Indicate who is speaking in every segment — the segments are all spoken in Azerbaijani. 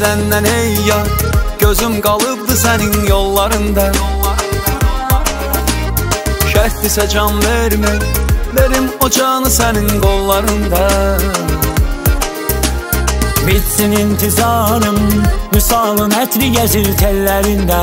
Speaker 1: Gedəndən ey yar, gözüm qalıbdı sənin yollarında. Şərtdirsə can vermək, verim o canı sənin qollarında.
Speaker 2: Bitsin intizarım, müsalın ətri gəzir tellərində.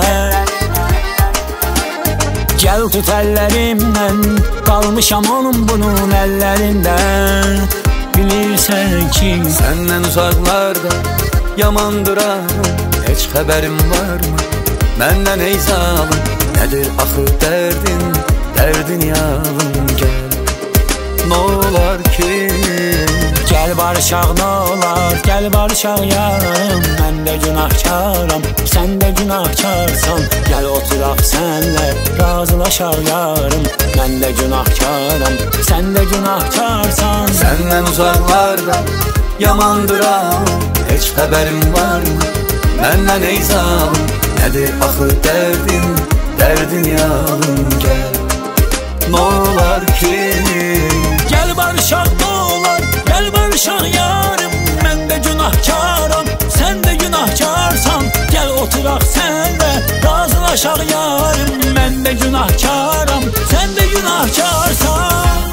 Speaker 2: Gəl tut əllərimdən, qalmışam onun bunun əllərində. Bilirsən ki,
Speaker 1: səndən uzaqlarda yamandıram, heç xəbərim varmı? Məndən ey zalım, nədir axı dərdin, dərdin yalım gəl. N'olar ki,
Speaker 2: gəl barışaq n'olar, gəl barışaq yarım. Mən də günahkaram, sən də günahkarsan. Gəl oturaq sənlə, razılaşaq yarım. Mən də günahkaram, sən də günahkarsan.
Speaker 1: Səndən uzaqlarda yamandıram, heç xəbərim varmı? Məndən ey zalım, nədir axı dərdin, dərdin yalım gəl. N'olar ki,
Speaker 2: gəl barışaq n'olar, gəl barışaq yarım. Mən də günahkaram, sən də günahkarsan. Gəl oturaq sənlə, razılaşaq yarım. Mən də günahkaram, sən də günahkarsan.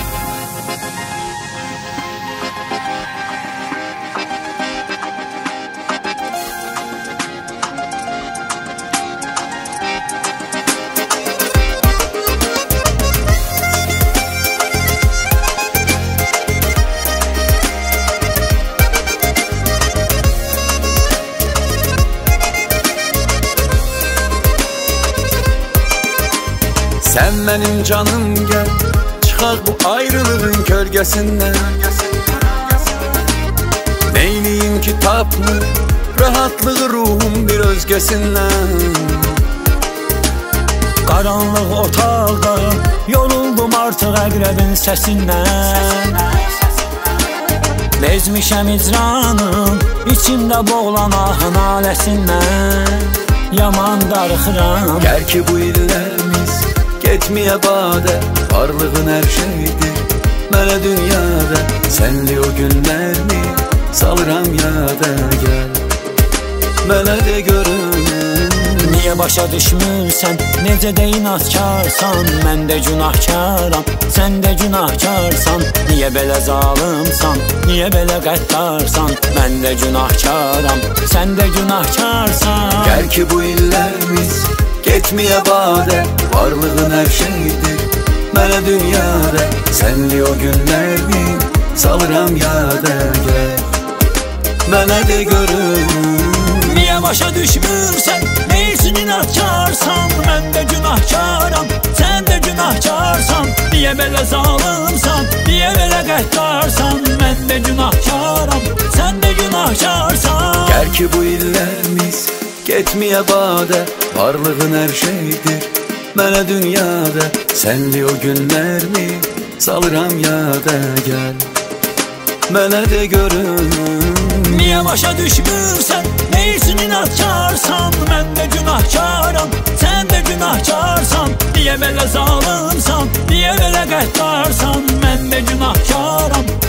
Speaker 1: sən mənim canım gəl, çıxaq bu ayrılığın kölgəsindən. Neyliyim ki tapmır rahatlığı ruhum bir özgəsindən.
Speaker 2: Qaranlıq otaqda yoruldum artıq əqrəbin səsindən. Bezmişəm icranın, içimdə boğulan ahın aləsindən. Yaman darıxıram,
Speaker 1: gəl ki bu illərimiz getməyə badə, varlığın hər şeydir mənə dünyada. Sənli o günlərimi salıram yada, gəl mənə də görün.
Speaker 2: Niyə başa düşmürsən, necə də inatkarsan. Mən də günahkaram, sən də günahkarsan. Niyə belə zalımsan, niyə belə qəddarsan. Mən də günahkaram, sən də günahkarsan.
Speaker 1: Gəl ki bu illərimiz getməyə badə, varlığın hər şeydir mənə dünyada. Sənli o günlərimi salıram yada, gəl mənə də görün.
Speaker 2: Niyə başa düşmürsən, neysin inatkarsan. Mən də günahkaram, sən də günahkarsan. Niyə belə zalımsan, niyə belə qəddarsan. Mən də günahkaram, sən də günahkarsan.
Speaker 1: Gəl ki bu illərimiz getməyə badə, varlığın hər şeydir mənə dünyada. Sənli o günlərimi salıram yada, gəl mənə də görün.
Speaker 2: Niyə başa düşmürsən, neysin inatkarsan. Mən də günahkaram, sən də günahkarsan. Niyə belə zalımsan, niyə belə qəddarsan. Mən də günahkaram,